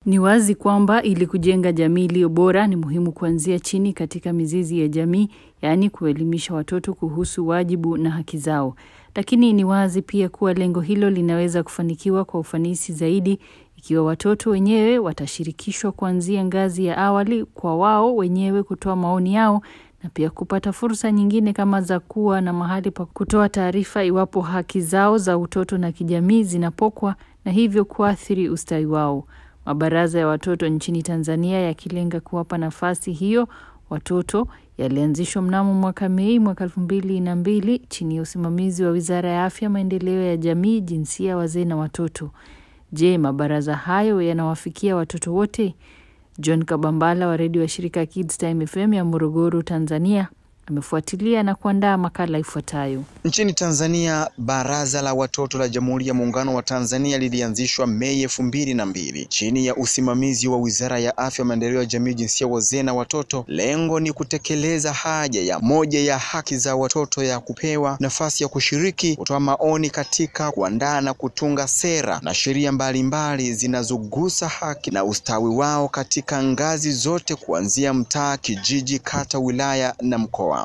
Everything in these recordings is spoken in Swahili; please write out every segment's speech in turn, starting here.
Ni wazi kwamba ili kujenga jamii iliyo bora ni muhimu kuanzia chini katika mizizi ya jamii, yaani kuelimisha watoto kuhusu wajibu na haki zao. Lakini ni wazi pia kuwa lengo hilo linaweza kufanikiwa kwa ufanisi zaidi ikiwa watoto wenyewe watashirikishwa kuanzia ngazi ya awali kwa wao wenyewe kutoa maoni yao na pia kupata fursa nyingine kama za kuwa na mahali pa kutoa taarifa iwapo haki zao za utoto na kijamii zinapokwa na hivyo kuathiri ustawi wao. Mabaraza ya watoto nchini Tanzania yakilenga kuwapa nafasi hiyo watoto yalianzishwa mnamo mwaka Mei mwaka 2002 chini ya usimamizi wa Wizara ya Afya, Maendeleo ya Jamii, Jinsia, Wazee na Watoto. Je, mabaraza hayo yanawafikia watoto wote? John Kabambala wa redio wa shirika Kids Time FM ya Morogoro, Tanzania, amefuatilia na kuandaa makala ifuatayo. Nchini Tanzania, Baraza la Watoto la Jamhuri ya Muungano wa Tanzania lilianzishwa Mei 2002 chini ya usimamizi wa Wizara ya Afya, Maendeleo ya Jamii, Jinsia, Wazee na Watoto. Lengo ni kutekeleza haja ya moja ya haki za watoto ya kupewa nafasi ya kushiriki, kutoa maoni katika kuandaa na kutunga sera na sheria mbalimbali zinazogusa haki na ustawi wao katika ngazi zote kuanzia mtaa, kijiji, kata, wilaya na mkoa.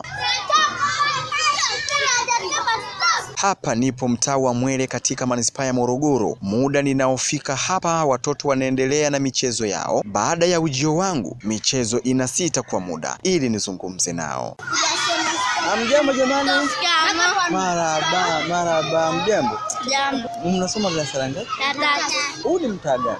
Hapa nipo mtaa wa Mwele katika manispaa ya Morogoro. Muda ninaofika hapa watoto wanaendelea na michezo yao. Baada ya ujio wangu, michezo inasita kwa muda ili nizungumze nao. Mjambo jamani? Marhaba, mjambo? Jambo. Mnasoma darasa ngapi? Tatu. Huu ni mtaa gani?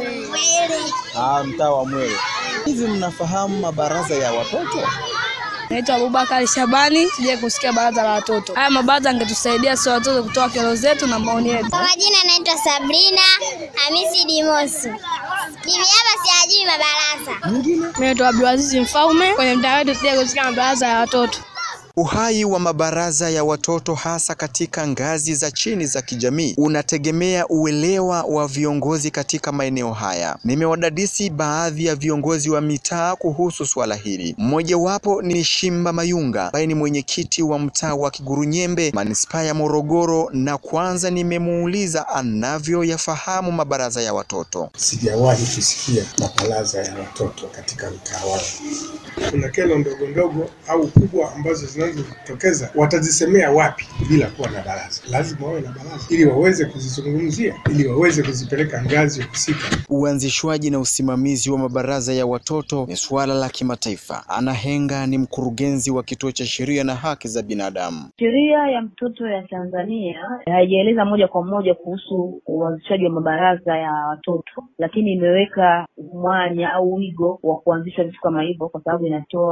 Mwele. Mtaa wa Mwele. Hivi mnafahamu mabaraza ya watoto? Naitwa Abubakar Shabani, sije kusikia baraza la watoto. Haya mabaraza angetusaidia sisi watoto kutoa kero zetu na maoni yetu. Kwa majina naitwa Sabrina Hamisi Dimosu. Mimi hapa sijui mabaraza. Mimi naitwa Abdulaziz Mfaume, kwenye mtaa wetu sije kusikia mabaraza ya watoto. Uhai wa mabaraza ya watoto hasa katika ngazi za chini za kijamii unategemea uelewa wa viongozi katika maeneo haya. Nimewadadisi baadhi ya viongozi wa mitaa kuhusu swala hili. Mmoja wapo ni Shimba Mayunga, ambaye ni mwenyekiti wa mtaa wa Kigurunyembe, manispaa ya Morogoro, na kwanza nimemuuliza anavyoyafahamu mabaraza ya watoto. Sijawahi kusikia mabaraza ya watoto katika mtaa wangu. Kuna kero ndogo ndogo au kubwa ambazo zinazotokeza, watazisemea wapi bila kuwa na baraza? Lazima wawe na baraza ili waweze kuzizungumzia, ili waweze kuzipeleka ngazi husika. Uanzishwaji na usimamizi wa mabaraza ya watoto ni suala la kimataifa. Ana Henga ni mkurugenzi wa Kituo cha Sheria na Haki za Binadamu. Sheria ya mtoto ya Tanzania haijaeleza moja kwa moja kuhusu uanzishaji wa mabaraza ya watoto, lakini imeweka mwanya au wigo wa kuanzisha vitu kama hivyo kwa sababu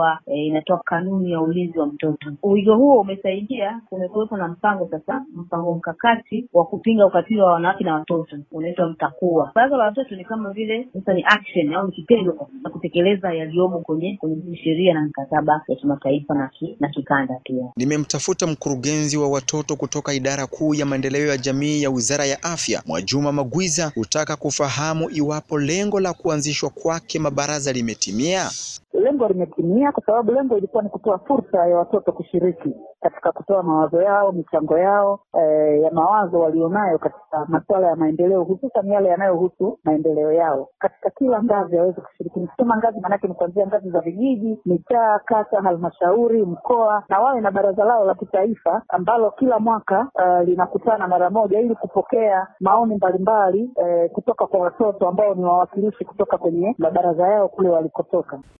inatoa kanuni ya ulinzi wa mtoto. Wigo huo umesaidia, kumekuwepo na mpango mkakati wa kupinga ukatili wa wanawake na watoto unaitwa Mtakuwa. Baraza la watoto ni kama vile ni action au kitendo cha kutekeleza yaliyomo kwenye sheria na mikataba ya kimataifa na kikanda pia. Nimemtafuta mkurugenzi wa watoto kutoka Idara Kuu ya Maendeleo ya Jamii ya Wizara ya Afya, Mwajuma Magwiza, kutaka kufahamu iwapo lengo la kuanzishwa kwake mabaraza limetimia. Lengo limetimia kwa sababu lengo ilikuwa ni kutoa fursa ya watoto kushiriki katika kutoa mawazo yao, michango yao, ya mawazo walionayo katika masuala ya maendeleo, hususan yale yanayohusu maendeleo yao. Katika kila ngazi waweze kushiriki. Nikisema ngazi maana yake ni kuanzia ngazi za vijiji, mitaa, kata, halmashauri, mkoa, na wawe na baraza lao la kitaifa ambalo kila mwaka linakutana mara moja ili kupokea maoni mbalimbali kutoka kwa watoto ambao ni wawakilishi kutoka kwenye mabaraza yao kule walikotoka.